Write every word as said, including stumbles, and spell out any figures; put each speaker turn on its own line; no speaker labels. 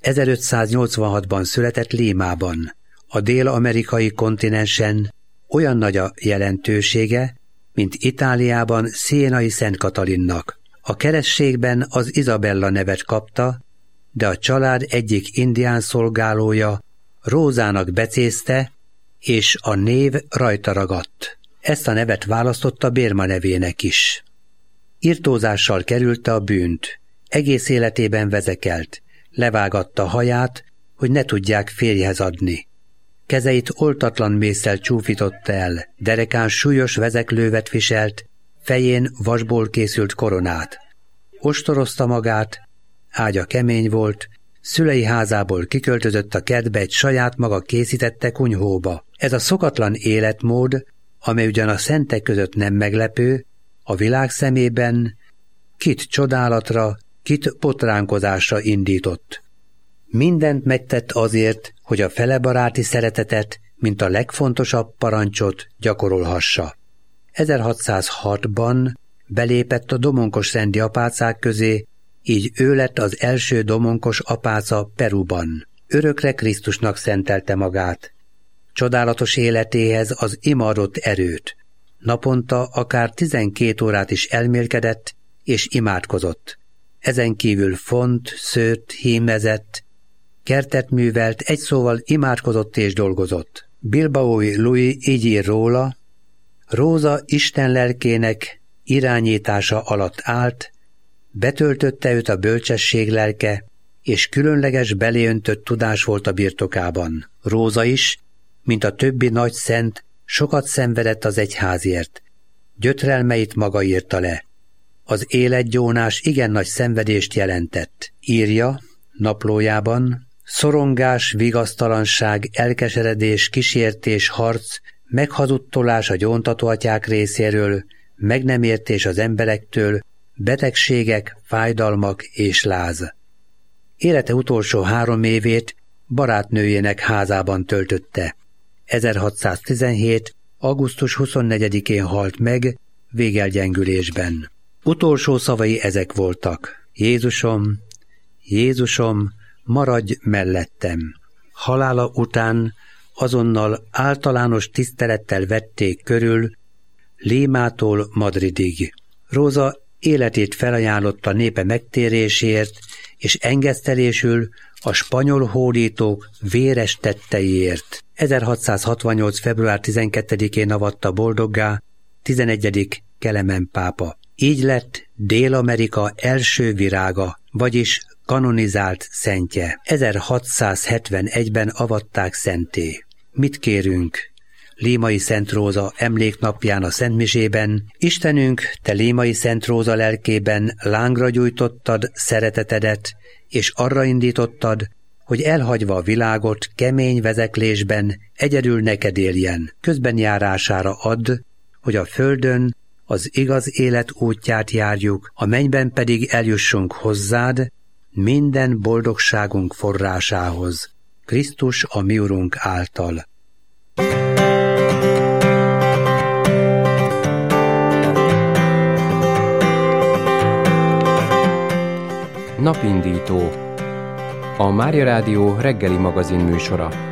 ezerötszáznyolcvanhatban született Límában. A dél-amerikai kontinensen olyan nagy a jelentősége, mint Itáliában Sienai Szent Katalinnak. A keresztségben az Izabella nevet kapta, de a család egyik indián szolgálója Rózának becézte, és a név rajta ragadt. Ezt a nevet választotta Bérma nevének is. Irtózással kerülte a bűnt, egész életében vezekelt, levágatta haját, hogy ne tudják férjhez adni. Kezeit oltatlan mésszel csúfította el, derekán súlyos vezeklővet viselt, fején vasból készült koronát. Ostorozta magát, ágya kemény volt, szülei házából kiköltözött a kertbe egy saját maga készítette kunyhóba. Ez a szokatlan életmód, amely ugyan a szentek között nem meglepő, a világ szemében kit csodálatra, kit botránkozásra indított. Mindent megtett azért, hogy a felebaráti szeretetet, mint a legfontosabb parancsot gyakorolhassa. ezerhatszázhatban belépett a domonkos rendi apácák közé, így ő lett az első domonkos apáca Peruban. Örökre Krisztusnak szentelte magát. Csodálatos életéhez az ima adott erőt. Naponta akár tizenkét órát is elmélkedett és imádkozott. Ezen kívül font, szőtt, hímezett, kertet művelt, egy szóval imádkozott és dolgozott. Bilbaói Louis így ír róla: Róza Isten lelkének irányítása alatt állt, betöltötte őt a bölcsesség lelke, és különleges beléöntött tudás volt a birtokában. Róza is, mint a többi nagy szent, sokat szenvedett az egyházért. Gyötrelmeit maga írta le. Az életgyónás igen nagy szenvedést jelentett. Írja naplójában: szorongás, vigasztalanság, elkeseredés, kísértés, harc, meghazudtolás a gyóntató atyák részéről, meg nem értés az emberektől, betegségek, fájdalmak és láz. Élete utolsó három évét barátnőjének házában töltötte. ezerhatszáztizenhét. augusztus huszonnegyedikén halt meg végelgyengülésben. Utolsó szavai ezek voltak: Jézusom, Jézusom, maradj mellettem. Halála után azonnal általános tisztelettel vették körül Límától Madridig. Róza életét felajánlotta népe megtéréséért, és engesztelésül a spanyol hódítók véres tetteiért. ezerhatszázhatvannyolc. február tizenkettedikén avatta boldoggá tizenegyedik Kelemen pápa. Így lett Dél-Amerika első virága, vagyis kanonizált szentje. ezerhatszázhetvenegyben avatták szentté. Mit kérünk Límai Szent Róza emléknapján a szentmisében? Istenünk, te Límai Szent Róza lelkében lángra gyújtottad szeretetedet, és arra indítottad, hogy elhagyva a világot kemény vezeklésben egyedül neked éljen. Közben járására add, hogy a földön az igaz élet útját járjuk, a mennyben pedig eljussunk hozzád, minden boldogságunk forrásához. Krisztus a mi Urunk által.
Napindító. A Mária Rádió reggeli magazin műsora.